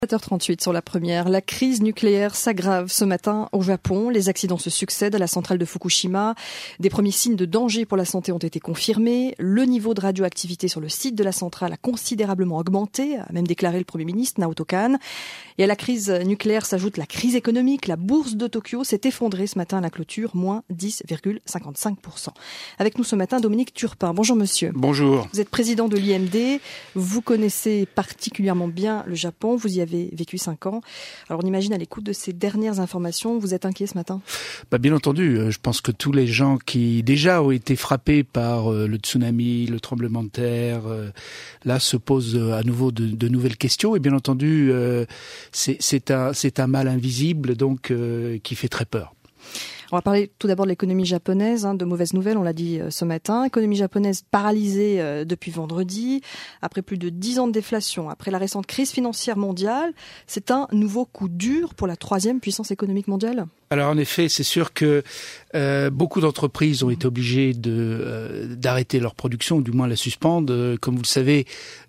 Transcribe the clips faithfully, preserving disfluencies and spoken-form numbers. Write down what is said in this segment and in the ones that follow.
sept heures trente-huit sur la première. La crise nucléaire s'aggrave ce matin au Japon. Les accidents se succèdent à la centrale de Fukushima. Des premiers signes de danger pour la santé ont été confirmés. Le niveau de radioactivité sur le site de la centrale a considérablement augmenté, a même déclaré le Premier ministre Naoto Kan. Et à la crise nucléaire s'ajoute la crise économique. La bourse de Tokyo s'est effondrée ce matin à la clôture, moins dix virgule cinquante-cinq pour cent. Avec nous ce matin, Dominique Turpin. Bonjour monsieur. Bonjour. Vous êtes président de l'I M D. Vous connaissez particulièrement bien le Japon. Vous y avez vécu cinq ans. Alors on imagine à l'écoute de ces dernières informations, vous êtes inquiet ce matin ? Bah bien entendu, je pense que tous les gens qui déjà ont été frappés par le tsunami, le tremblement de terre, là se posent à nouveau de, de nouvelles questions. Et bien entendu, c'est, c'est, un, c'est un mal invisible donc qui fait très peur. On va parler tout d'abord de l'économie japonaise, hein, de mauvaises nouvelles, on l'a dit euh, ce matin. Économie japonaise paralysée euh, depuis vendredi. Après plus de dix ans de déflation, après la récente crise financière mondiale, c'est un nouveau coup dur pour la troisième puissance économique mondiale ? Alors en effet, c'est sûr que euh, beaucoup d'entreprises ont été obligées de euh, d'arrêter leur production, ou du moins la suspendre. Comme vous le savez,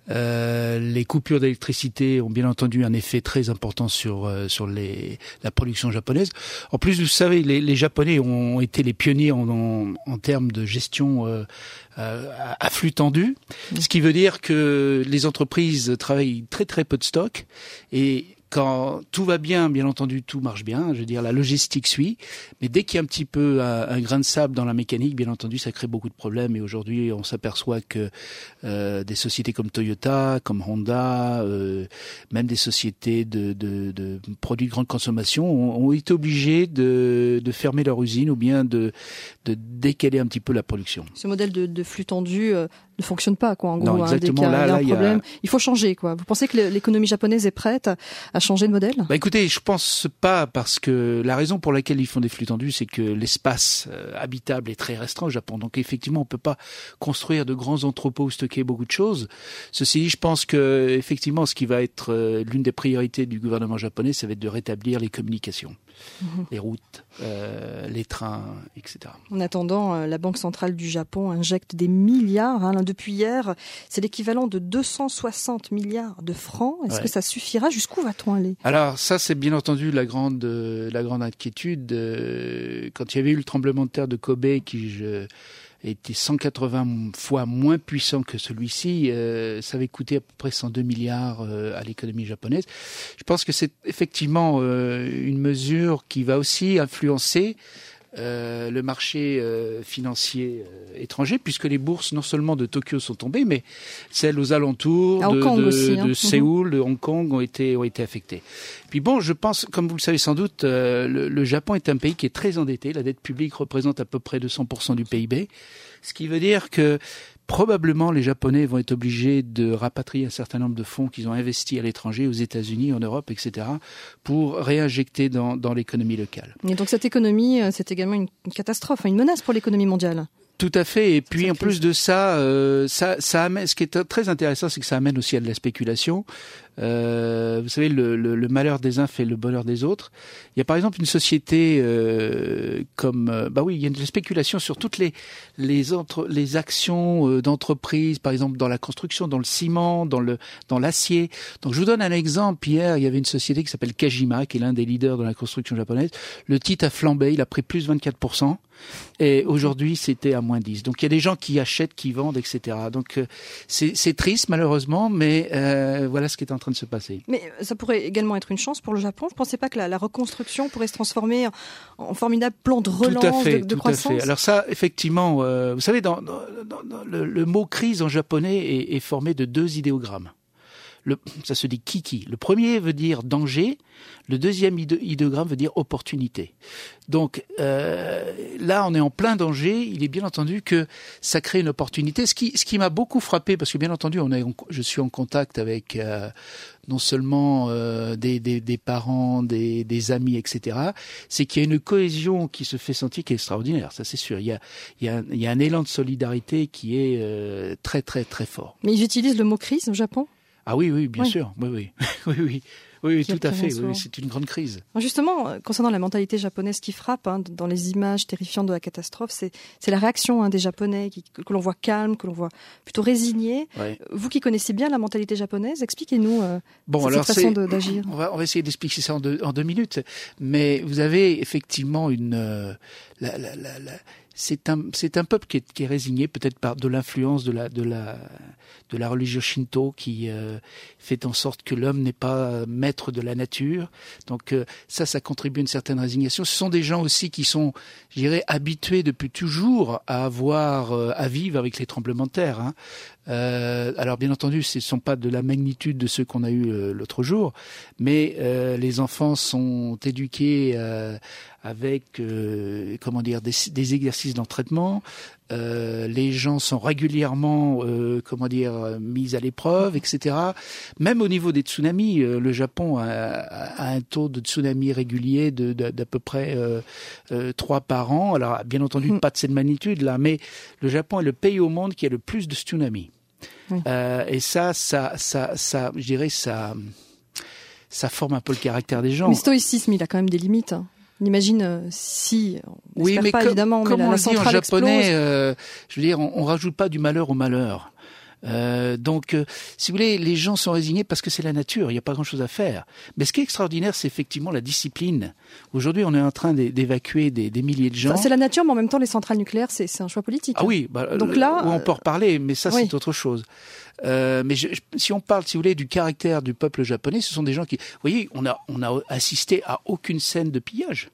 euh, les coupures d'électricité ont bien entendu un effet très important sur euh, sur les la production japonaise. En plus, vous savez, les, les Japonais ont été les pionniers en, en, en termes de gestion euh, euh, à flux tendu, ce qui veut dire que les entreprises travaillent très très peu de stock et quand tout va bien, bien entendu, tout marche bien. Je veux dire, la logistique suit. Mais dès qu'il y a un petit peu un, un grain de sable dans la mécanique, bien entendu, ça crée beaucoup de problèmes. Et aujourd'hui, on s'aperçoit que euh, des sociétés comme Toyota, comme Honda, euh, même des sociétés de, de, de produits de grande consommation ont, ont été obligées de, de fermer leur usine ou bien de, de décaler un petit peu la production. Ce modèle de, de flux tendu euh, ne fonctionne pas, quoi. En gros, non, hein, dès qu'il y a, là, il y a un là, problème, il, y a... il faut changer, quoi. Vous pensez que l'économie japonaise est prête à changer de modèle ? Bah écoutez, je pense pas, parce que la raison pour laquelle ils font des flux tendus, c'est que l'espace euh, habitable est très restreint au Japon. Donc effectivement, on peut pas construire de grands entrepôts où stocker beaucoup de choses. Ceci dit, je pense que effectivement, ce qui va être euh, l'une des priorités du gouvernement japonais, ça va être de rétablir les communications, mmh. les routes, euh, les trains, et cetera. En attendant, euh, la Banque centrale du Japon injecte des milliards. Hein, depuis hier, c'est l'équivalent de deux cent soixante milliards de francs. Est-ce ouais. que ça suffira ? Jusqu'où va-t-on aller ? Alors ça, c'est bien entendu la grande, euh, la grande inquiétude. Euh, quand il y avait eu le tremblement de terre de Kobe, qui je, était cent quatre-vingts fois moins puissant que celui-ci, euh, ça avait coûté à peu près cent deux milliards euh, à l'économie japonaise. Je pense que c'est effectivement euh, une mesure qui va aussi influencer Euh, le marché euh, financier euh, étranger, puisque les bourses non seulement de Tokyo sont tombées, mais celles aux alentours de, de, aussi, hein. de Séoul, de Hong Kong ont été ont été affectées. Puis bon, je pense, comme vous le savez sans doute, euh, le, le Japon est un pays qui est très endetté. La dette publique représente à peu près deux cents pour cent du P I B, ce qui veut dire que probablement, les Japonais vont être obligés de rapatrier un certain nombre de fonds qu'ils ont investis à l'étranger, aux États-Unis, en Europe, et cetera, pour réinjecter dans, dans l'économie locale. Et donc cette économie, c'est également une catastrophe, une menace pour l'économie mondiale. Tout à fait. Et puis en plus de ça, euh, ça, ça amène. Ce qui est très intéressant, c'est que ça amène aussi à de la spéculation. Euh, vous savez, le, le, le malheur des uns fait le bonheur des autres. Il y a par exemple une société euh, comme, euh, bah oui, il y a une spéculation sur toutes les les entre, les actions euh, d'entreprises, par exemple dans la construction, dans le ciment, dans le dans l'acier. Donc je vous donne un exemple. Hier, il y avait une société qui s'appelle Kajima, qui est l'un des leaders dans la construction japonaise. Le titre a flambé, il a pris plus de vingt-quatre pour cent. Et aujourd'hui, c'était à moins dix. Donc il y a des gens qui achètent, qui vendent, et cetera. Donc euh, c'est, c'est triste malheureusement, mais euh, voilà ce qui est en train de se passer. Mais ça pourrait également être une chance pour le Japon. Vous ne pensez pas que la, la reconstruction pourrait se transformer en, en formidable plan de relance, tout à fait, de, de tout croissance ? À fait. Alors ça, effectivement, euh, vous savez, dans, dans, dans, dans le, le mot crise en japonais est, est formé de deux idéogrammes. Le, ça se dit kiki. Le premier veut dire danger, le deuxième idéogramme veut dire opportunité. Donc euh, là, on est en plein danger. Il est bien entendu que ça crée une opportunité. Ce qui, ce qui m'a beaucoup frappé, parce que bien entendu, on est, je suis en contact avec euh, non seulement euh, des, des, des parents, des, des amis, et cetera. C'est qu'il y a une cohésion qui se fait sentir, qui est extraordinaire. Ça, c'est sûr. Il y a, il y a, il y a un élan de solidarité qui est euh, très, très, très fort. Mais ils utilisent le mot crise au Japon ? Ah oui, oui, bien oui. sûr. Oui, oui, oui, oui. Oui, oui qui, tout à fait. Oui, c'est une grande crise. Justement, concernant la mentalité japonaise qui frappe hein, dans les images terrifiantes de la catastrophe, c'est, c'est la réaction hein, des Japonais qui, que, que l'on voit calme, que l'on voit plutôt résigné. Ouais. Vous qui connaissez bien la mentalité japonaise, expliquez-nous euh, bon, cette, alors cette façon de, d'agir. On va, on va essayer d'expliquer ça en deux, en deux minutes. Mais vous avez effectivement une... Euh, la, la, la, la, c'est un, c'est un peuple qui est, qui est résigné peut-être par de l'influence de la, de la, de la religion Shinto qui euh, fait en sorte que l'homme n'est pas maître de la nature. Donc euh, ça, ça contribue à une certaine résignation. Ce sont des gens aussi qui sont, je dirais, habitués depuis toujours à avoir, euh, à vivre avec les tremblements de terre. Hein. Euh, alors bien entendu, ce ne sont pas de la magnitude de ceux qu'on a eu euh, l'autre jour, mais euh, les enfants sont éduqués euh, avec euh, comment dire des, des exercices d'entraînement. Euh, les gens sont régulièrement euh, comment dire mis à l'épreuve, et cetera. Même au niveau des tsunamis, euh, le Japon a, a un taux de tsunami régulier de, de, d'à peu près euh, euh, trois par an. Alors bien entendu, mmh. pas de cette magnitude là, mais le Japon est le pays au monde qui a le plus de tsunamis. Oui. Euh, et ça, ça, ça, ça, je dirais, ça, ça forme un peu le caractère des gens. Mais le stoïcisme, il a quand même des limites. Hein. On imagine euh, si, on oui, mais pas com- évidemment, comme mais la, on la le dit en japonais, euh, je veux dire, on, on rajoute pas du malheur au malheur. Euh, donc, euh, si vous voulez, les gens sont résignés parce que c'est la nature, il n'y a pas grand-chose à faire. Mais ce qui est extraordinaire, c'est effectivement la discipline. Aujourd'hui, on est en train d'évacuer des, des milliers de gens. C'est la nature, mais en même temps, les centrales nucléaires, c'est, c'est un choix politique. Ah oui, bah, donc là, on peut en reparler, mais ça, oui. c'est autre chose. Euh, mais je, je, si on parle, si vous voulez, du caractère du peuple japonais, ce sont des gens qui, vous voyez, on a, on a assisté à aucune scène de pillage.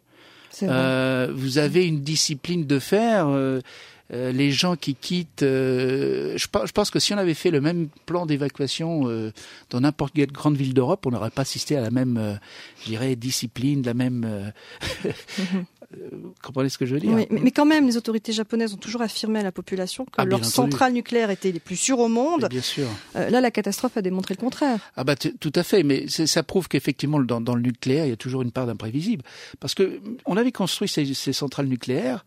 Euh, vous avez une discipline de fer. Euh, Euh, les gens qui quittent, euh, je, je pense que si on avait fait le même plan d'évacuation euh, dans n'importe quelle grande ville d'Europe, on n'aurait pas assisté à la même, euh, je dirais, discipline, la même. Euh, mm-hmm. Vous comprenez ce que je veux dire ? Oui, mais, mais quand même, les autorités japonaises ont toujours affirmé à la population que ah, leurs centrales nucléaires étaient les plus sûres au monde. Mais bien sûr. Euh, là, la catastrophe a démontré le contraire. Ah bah t- tout à fait, mais c'est, ça prouve qu'effectivement, dans, dans le nucléaire, il y a toujours une part d'imprévisible, parce que on avait construit ces, ces centrales nucléaires.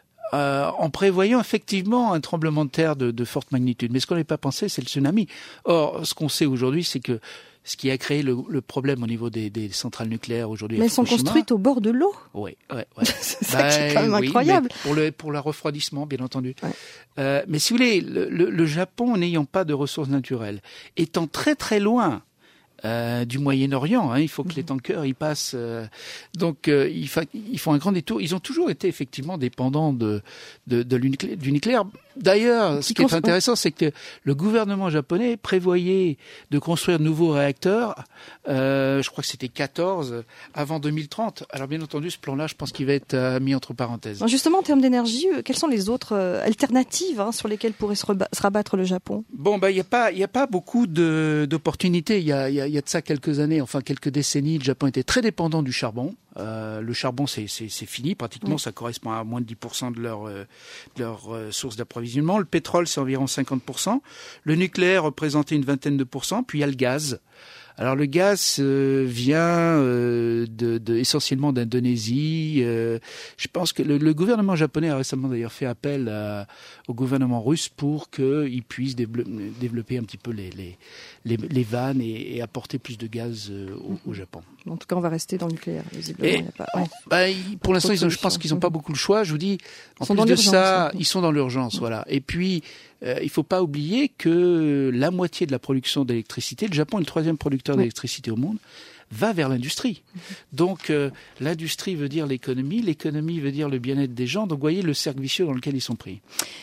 Euh, en prévoyant effectivement un tremblement de terre de, de forte magnitude. Mais ce qu'on n'avait pas pensé, c'est le tsunami. Or, ce qu'on sait aujourd'hui, c'est que ce qui a créé le, le problème au niveau des, des centrales nucléaires aujourd'hui. Mais elles sont construites au bord de l'eau. Oui, ouais, ouais. c'est ça bah, qui est quand même oui, incroyable. Pour le pour le refroidissement, bien entendu. Ouais. Euh, mais si vous voulez, le, le, le Japon, n'ayant pas de ressources naturelles, étant très très loin. Euh, du Moyen-Orient, hein, il faut que les tankers y passent. Euh, donc, euh, ils, fa- ils font un grand détour. Ils ont toujours été effectivement dépendants de, de, de l'uniclé- du nucléaire. D'ailleurs, ce qui est intéressant, c'est que le gouvernement japonais prévoyait de construire de nouveaux réacteurs. Euh, je crois que c'était quatorze avant deux mille trente. Alors, bien entendu, ce plan-là, je pense qu'il va être euh, mis entre parenthèses. Justement, en termes d'énergie, quelles sont les autres euh, alternatives hein, sur lesquelles pourrait se, reba- se rabattre le Japon ? Bon, bah, il y a pas, il y a pas beaucoup de, d'opportunités. Il y a, il y a Il y a de ça quelques années, enfin quelques décennies, le Japon était très dépendant du charbon. Euh, le charbon, c'est, c'est, c'est fini pratiquement, oui. Ça correspond à moins de dix pour cent de leur, euh, de leur euh, source d'approvisionnement. Le pétrole, c'est environ cinquante pour cent. Le nucléaire représentait une vingtaine de pourcents. Puis il y a le gaz. Alors le gaz euh, vient euh, de, de, essentiellement d'Indonésie. Euh, je pense que le, le gouvernement japonais a récemment d'ailleurs fait appel à, au gouvernement russe pour qu'il puisse développer, développer un petit peu les, les, les, les vannes et, et apporter plus de gaz euh, au, au Japon. En tout cas, on va rester dans le nucléaire, visiblement. Et, il y a pas... ouais. bah, pour l'instant, ils ont, je pense qu'ils n'ont pas beaucoup le choix. Je vous dis, en plus de ça, ils sont dans l'urgence. Ouais. Voilà. Et puis, euh, il ne faut pas oublier que la moitié de la production d'électricité, le Japon est le troisième producteur ouais. d'électricité au monde, va vers l'industrie. Donc, euh, l'industrie veut dire l'économie, l'économie veut dire le bien-être des gens. Donc, vous voyez le cercle vicieux dans lequel ils sont pris.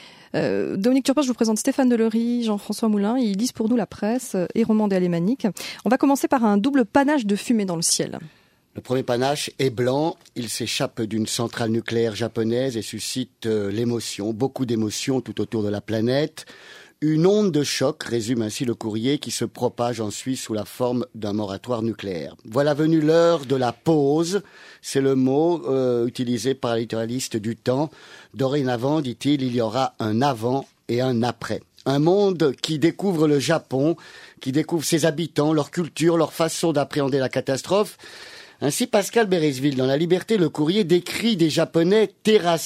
Euh, Dominique Turpin, je vous présente Stéphane Delory, Jean-François Moulin. Ils lisent pour nous la presse et romande et alémanique. On va commencer par un double panache de fumée dans le ciel. Le premier panache est blanc. Il s'échappe d'une centrale nucléaire japonaise et suscite euh, l'émotion, beaucoup d'émotions tout autour de la planète. Une onde de choc, résume ainsi le courrier, qui se propage en Suisse sous la forme d'un moratoire nucléaire. Voilà venue l'heure de la pause. C'est le mot euh, utilisé par l'éditorialiste du Temps. Dorénavant, dit-il, il y aura un avant et un après. Un monde qui découvre le Japon, qui découvre ses habitants, leur culture, leur façon d'appréhender la catastrophe. Ainsi, Pascal Bérisville, dans La Liberté, le courrier décrit des Japonais terrassés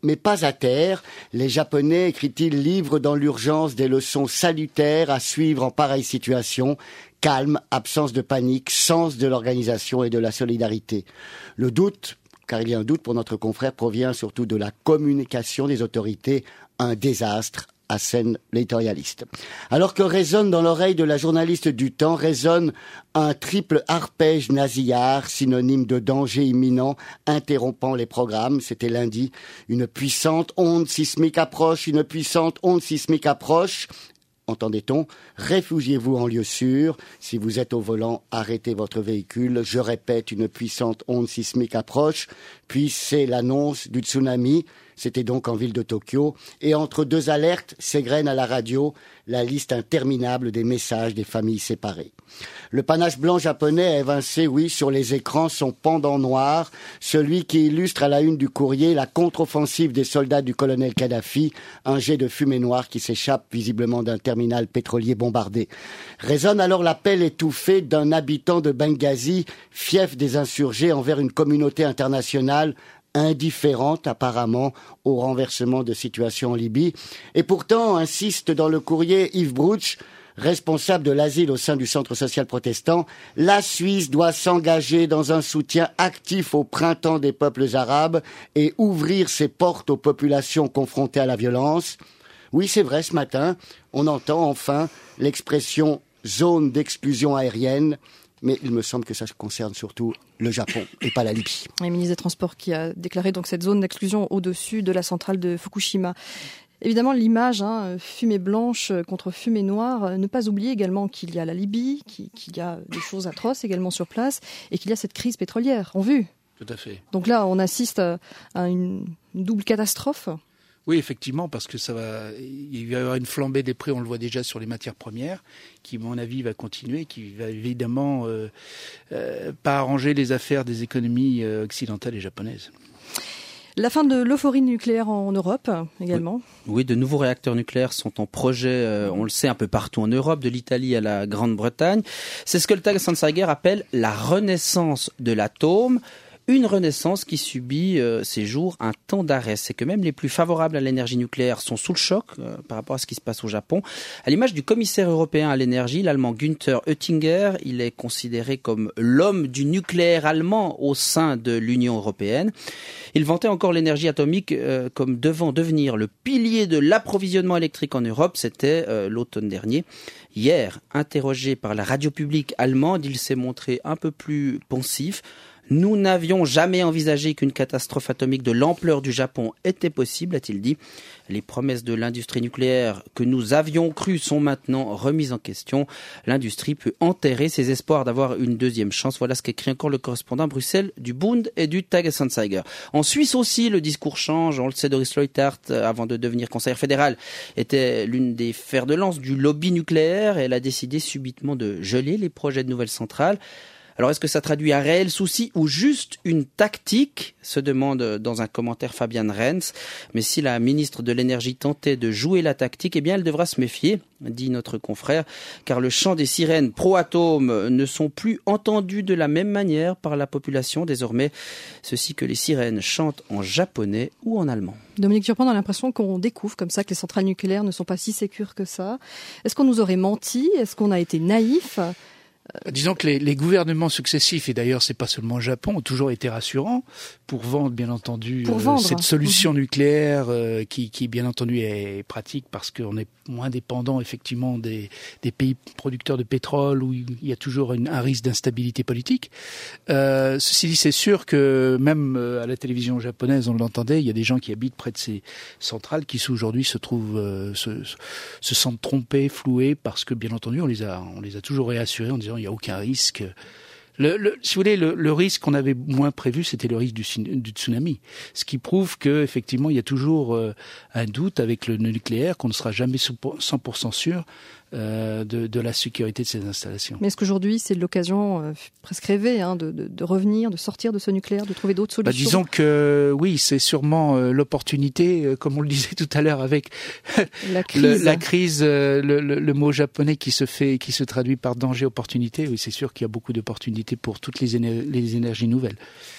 mais pas à terre. Les Japonais, écrit-il, livrent dans l'urgence des leçons salutaires à suivre en pareille situation. Calme, absence de panique, sens de l'organisation et de la solidarité. Le doute, car il y a un doute pour notre confrère, provient surtout de la communication des autorités. Un désastre, assène l'éditorialiste. Alors que résonne dans l'oreille de la journaliste du Temps, résonne un triple arpège nasillard, synonyme de danger imminent, interrompant les programmes. C'était lundi. Une puissante onde sismique approche, une puissante onde sismique approche. Entendait-on? Réfugiez-vous en lieu sûr. Si vous êtes au volant, arrêtez votre véhicule. Je répète, une puissante onde sismique approche. Puis c'est l'annonce du tsunami. C'était donc en ville de Tokyo. Et entre deux alertes, s'égrène à la radio la liste interminable des messages des familles séparées. Le panache blanc japonais a évincé, oui, sur les écrans son pendant noir, celui qui illustre à la une du Courrier la contre-offensive des soldats du colonel Kadhafi, un jet de fumée noire qui s'échappe visiblement d'un terminal pétrolier bombardé. Résonne alors l'appel étouffé d'un habitant de Benghazi, fief des insurgés envers une communauté internationale indifférente apparemment au renversement de situation en Libye. Et pourtant, insiste dans le Courrier Yves Brouch, responsable de l'asile au sein du Centre social protestant, la Suisse doit s'engager dans un soutien actif au printemps des peuples arabes et ouvrir ses portes aux populations confrontées à la violence. Oui, c'est vrai, ce matin, on entend enfin l'expression zone d'exclusion aérienne. Mais il me semble que ça concerne surtout le Japon et pas la Libye. Le ministre des Transports qui a déclaré donc cette zone d'exclusion au-dessus de la centrale de Fukushima. Évidemment, l'image, hein, fumée blanche contre fumée noire. Ne pas oublier également qu'il y a la Libye, qu'il y a des choses atroces également sur place et qu'il y a cette crise pétrolière en vue. Tout à fait. Donc là, on assiste à une double catastrophe. Oui, effectivement, parce que ça va, il va y avoir une flambée des prix, on le voit déjà sur les matières premières, qui, à mon avis, va continuer, qui va évidemment euh, euh, pas arranger les affaires des économies euh, occidentales et japonaises. La fin de l'euphorie nucléaire en Europe également. Oui, oui, de nouveaux réacteurs nucléaires sont en projet, euh, on le sait, un peu partout en Europe, de l'Italie à la Grande-Bretagne. C'est ce que le Tagesanzeiger appelle la renaissance de l'atome. Une renaissance qui subit euh, ces jours un temps d'arrêt. C'est que même les plus favorables à l'énergie nucléaire sont sous le choc euh, par rapport à ce qui se passe au Japon. À l'image du commissaire européen à l'énergie, l'allemand Günther Oettinger, il est considéré comme l'homme du nucléaire allemand au sein de l'Union européenne. Il vantait encore l'énergie atomique euh, comme devant devenir le pilier de l'approvisionnement électrique en Europe. C'était euh, l'automne dernier. Hier, interrogé par la radio publique allemande, il s'est montré un peu plus pensif. Nous n'avions jamais envisagé qu'une catastrophe atomique de l'ampleur du Japon était possible, a-t-il dit. Les promesses de l'industrie nucléaire que nous avions crues sont maintenant remises en question. L'industrie peut enterrer ses espoirs d'avoir une deuxième chance. Voilà ce qu'écrit encore le correspondant à Bruxelles du Bund et du Tagesanzeiger. En Suisse aussi, le discours change. On le sait, Doris Leuthard, avant de devenir conseillère fédérale, était l'une des fers de lance du lobby nucléaire. Elle a décidé subitement de geler les projets de nouvelles centrales. Alors, est-ce que ça traduit un réel souci ou juste une tactique, se demande dans un commentaire Fabian Renz. Mais si la ministre de l'Énergie tentait de jouer la tactique, eh bien, elle devra se méfier, dit notre confrère, car le chant des sirènes pro-atomes ne sont plus entendus de la même manière par la population désormais. Ceci que les sirènes chantent en japonais ou en allemand. Dominique Turpin, on a l'impression qu'on découvre comme ça que les centrales nucléaires ne sont pas si sécures que ça. Est-ce qu'on nous aurait menti? Est-ce qu'on a été naïf? Disons que les, les gouvernements successifs, et d'ailleurs c'est pas seulement le Japon, ont toujours été rassurants pour vendre bien entendu pour euh, vendre. cette solution nucléaire euh, qui, qui bien entendu est pratique parce qu'on est moins dépendant effectivement des, des pays producteurs de pétrole où il y a toujours une, un risque d'instabilité politique. Euh, ceci dit, c'est sûr que même à la télévision japonaise, on l'entendait, il y a des gens qui habitent près de ces centrales qui aujourd'hui se trouvent, euh, se, se sentent trompés, floués parce que bien entendu on les a, on les a toujours réassurés en disant il n'y a aucun risque. Le, le, si vous voulez, le, le risque qu'on avait moins prévu, c'était le risque du, du tsunami. Ce qui prouve que effectivement, il y a toujours euh, un doute avec le nucléaire, qu'on ne sera jamais cent pour cent sûr euh, de, de la sécurité de ces installations. Mais est-ce qu'aujourd'hui, c'est l'occasion euh, presque rêvée hein, de, de, de revenir, de sortir de ce nucléaire, de trouver d'autres solutions? Bah, disons que oui, c'est sûrement euh, l'opportunité, euh, comme on le disait tout à l'heure avec la crise, le, la crise euh, le, le, le mot japonais qui se fait, qui se traduit par danger, opportunité. Oui, c'est sûr qu'il y a beaucoup d'opportunités pour toutes les, éner- les énergies nouvelles.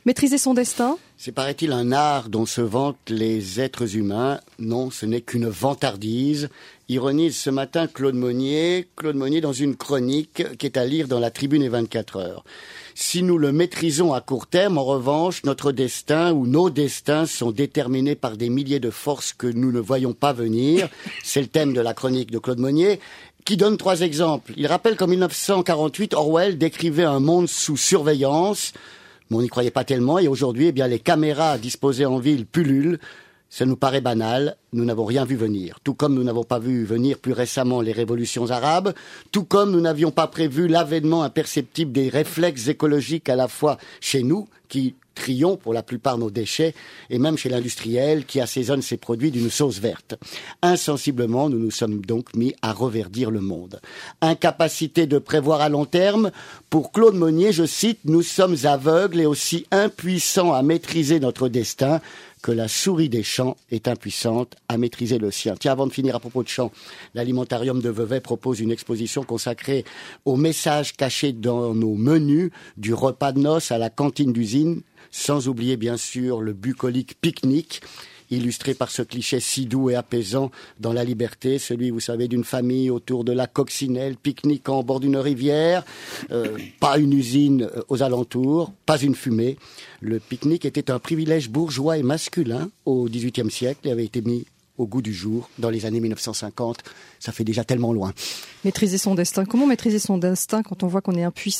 Maîtriser son destin ? C'est, paraît-il, un art dont se vantent les êtres humains. Non, ce n'est qu'une vantardise. Ironise ce matin Claude Monnier, Claude Monnier dans une chronique qui est à lire dans la Tribune et vingt-quatre heures. Si nous le maîtrisons à court terme, en revanche, notre destin ou nos destins sont déterminés par des milliers de forces que nous ne voyons pas venir. C'est le thème de la chronique de Claude Monnier, qui donne trois exemples. Il rappelle qu'en dix-neuf cent quarante-huit, Orwell décrivait un monde sous surveillance. Mais on n'y croyait pas tellement, et aujourd'hui, eh bien, les caméras disposées en ville pullulent. Ça nous paraît banal, nous n'avons rien vu venir. Tout comme nous n'avons pas vu venir plus récemment les révolutions arabes, tout comme nous n'avions pas prévu l'avènement imperceptible des réflexes écologiques à la fois chez nous, qui trions pour la plupart nos déchets, et même chez l'industriel qui assaisonne ses produits d'une sauce verte. Insensiblement, nous nous sommes donc mis à reverdir le monde. Incapacité de prévoir à long terme, pour Claude Monnier, je cite, « Nous sommes aveugles et aussi impuissants à maîtriser notre destin que la souris des champs est impuissante à maîtriser le sien. » Tiens, avant de finir, à propos de champs, l'Alimentarium de Vevey propose une exposition consacrée aux messages cachés dans nos menus, du repas de noces à la cantine d'usine, sans oublier bien sûr le bucolique pique-nique, illustré par ce cliché si doux et apaisant dans La Liberté, celui, vous savez, d'une famille autour de la coccinelle, pique-niquant au bord d'une rivière, euh, pas une usine aux alentours, pas une fumée. Le pique-nique était un privilège bourgeois et masculin au dix-huitième siècle et avait été mis au goût du jour dans les années mille neuf cent cinquante. Ça fait déjà tellement loin. Maîtriser son destin. Comment maîtriser son destin quand on voit qu'on est impuissant ?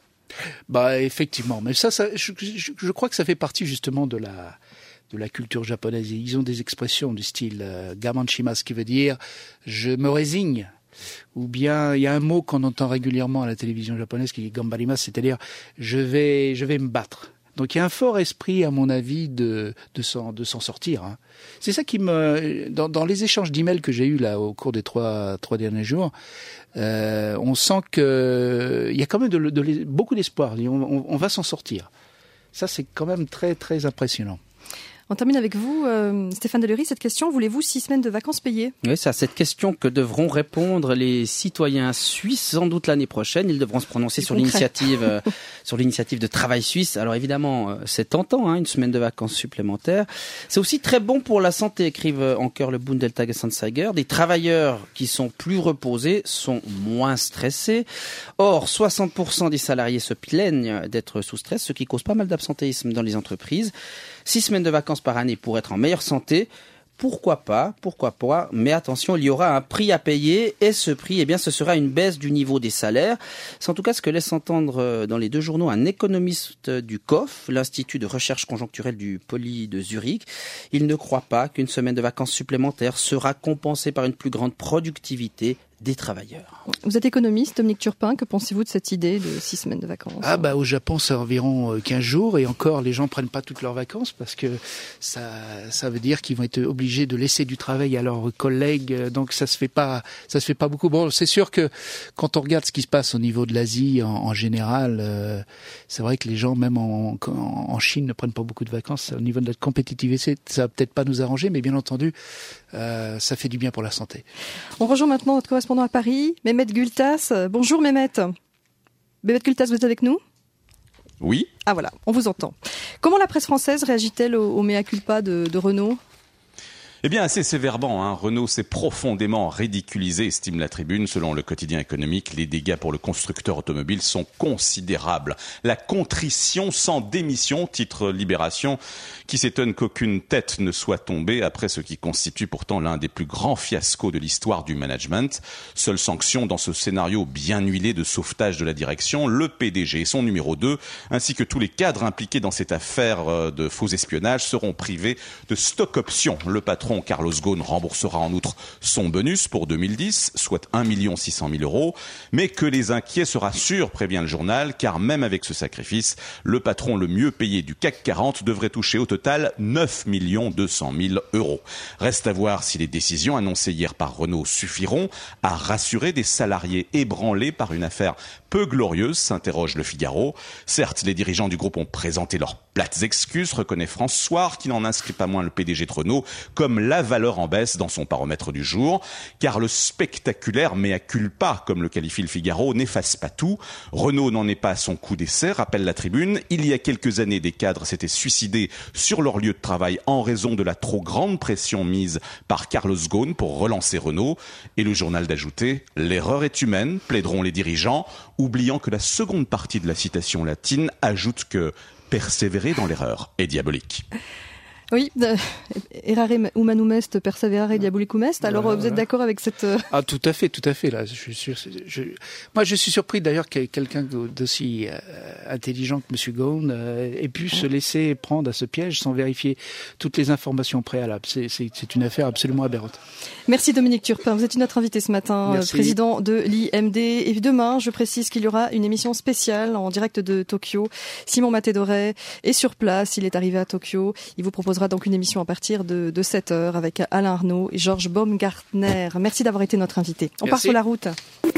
Bah effectivement, mais ça, ça je, je, je crois que ça fait partie justement de la de la culture japonaise. Ils ont des expressions du style euh, gamanshima, ce qui veut dire je me résigne. Ou bien il y a un mot qu'on entend régulièrement à la télévision japonaise qui est gambarima, c'est-à-dire je vais je vais me battre. Donc il y a un fort esprit, à mon avis, de de s'en de s'en sortir. Hein. C'est ça qui me dans, dans les échanges d'emails que j'ai eus là au cours des trois trois derniers jours, euh, on sent que il y a quand même de, de, beaucoup d'espoir. On, on, on va s'en sortir. Ça c'est quand même très très impressionnant. On termine avec vous, euh, Stéphane Deléry, cette question. Voulez-vous six semaines de vacances payées ? Oui, c'est à cette question que devront répondre les citoyens suisses sans doute l'année prochaine. Ils devront se prononcer sur l'initiative, euh, sur l'initiative de Travail Suisse. Alors évidemment, euh, c'est tentant, hein, une semaine de vacances supplémentaires. C'est aussi très bon pour la santé, écrivent en chœur le Bund der Tages-Anzeiger. Des travailleurs qui sont plus reposés sont moins stressés. Or, soixante pour cent des salariés se plaignent d'être sous stress, ce qui cause pas mal d'absentéisme dans les entreprises. Six semaines de vacances par année pour être en meilleure santé, pourquoi pas, pourquoi pas, mais attention, il y aura un prix à payer et ce prix, eh bien, ce sera une baisse du niveau des salaires. C'est en tout cas ce que laisse entendre dans les deux journaux un économiste du C O F, l'Institut de recherche conjoncturelle du Poly de Zurich. Il ne croit pas qu'une semaine de vacances supplémentaires sera compensée par une plus grande productivité des travailleurs. Vous êtes économiste, Dominique Turpin, que pensez-vous de cette idée de six semaines de vacances ? Ah bah au Japon c'est environ quinze jours et encore les gens prennent pas toutes leurs vacances parce que ça ça veut dire qu'ils vont être obligés de laisser du travail à leurs collègues, donc ça se fait pas ça se fait pas beaucoup. Bon, c'est sûr que quand on regarde ce qui se passe au niveau de l'Asie en, en général, euh, c'est vrai que les gens même en, en, en Chine ne prennent pas beaucoup de vacances. Au niveau de la compétitivité, ça va peut-être pas nous arranger, mais bien entendu, euh, ça fait du bien pour la santé. On rejoint maintenant notre correspondant à Paris, Mehmet Gültas. Bonjour Mehmet. Mehmet Gültas, vous êtes avec nous ? Oui. Ah voilà, on vous entend. Comment la presse française réagit-elle au, au mea culpa de, de Renault ? Eh bien, assez sévèrement, hein. Renault s'est profondément ridiculisé, estime la Tribune. Selon le quotidien économique, les dégâts pour le constructeur automobile sont considérables. La contrition sans démission, titre Libération, qui s'étonne qu'aucune tête ne soit tombée après ce qui constitue pourtant l'un des plus grands fiascos de l'histoire du management. Seule sanction dans ce scénario bien huilé de sauvetage de la direction, le P D G et son numéro deux, ainsi que tous les cadres impliqués dans cette affaire de faux espionnage seront privés de stock options. Le patron Carlos Ghosn remboursera en outre son bonus pour deux mille dix, soit un million six cent mille euros, mais que les inquiets se rassurent, prévient le journal, car même avec ce sacrifice, le patron le mieux payé du C A C quarante devrait toucher au total neuf millions deux cent mille euros. Reste à voir si les décisions annoncées hier par Renault suffiront à rassurer des salariés ébranlés par une affaire peu glorieuse, s'interroge le Figaro. Certes, les dirigeants du groupe ont présenté leurs plates excuses, reconnaît France Soir, qui n'en inscrit pas moins le P D G de Renault comme comme la valeur en baisse dans son paramètre du jour, car le spectaculaire mea culpa, comme le qualifie le Figaro, n'efface pas tout. Renault n'en est pas à son coup d'essai, rappelle la Tribune. Il y a quelques années, des cadres s'étaient suicidés sur leur lieu de travail en raison de la trop grande pression mise par Carlos Ghosn pour relancer Renault. Et le journal d'ajouter « L'erreur est humaine », plaideront les dirigeants, oubliant que la seconde partie de la citation latine ajoute que « persévérer dans l'erreur est diabolique ». Oui, euh, errare humanum est, perseverare diabolicum est. Alors, voilà, vous êtes voilà. d'accord avec cette... Euh... Ah, tout à fait, tout à fait. Là, je suis sûr. Je... Moi, je suis surpris d'ailleurs que quelqu'un d'aussi euh, intelligent que M. Ghosn euh, ait pu se laisser prendre à ce piège sans vérifier toutes les informations préalables. C'est, c'est, c'est une affaire absolument aberrante. Merci Dominique Turpin. Vous êtes notre invité ce matin, euh, président de l'I M D. Et demain, je précise qu'il y aura une émission spéciale en direct de Tokyo. Simon Matédoret est sur place. Il est arrivé à Tokyo. Il vous proposera donc une émission à partir de, de sept heures avec Alain Arnaud et Georges Baumgartner. Merci d'avoir été notre invité. On Merci. part sur la route.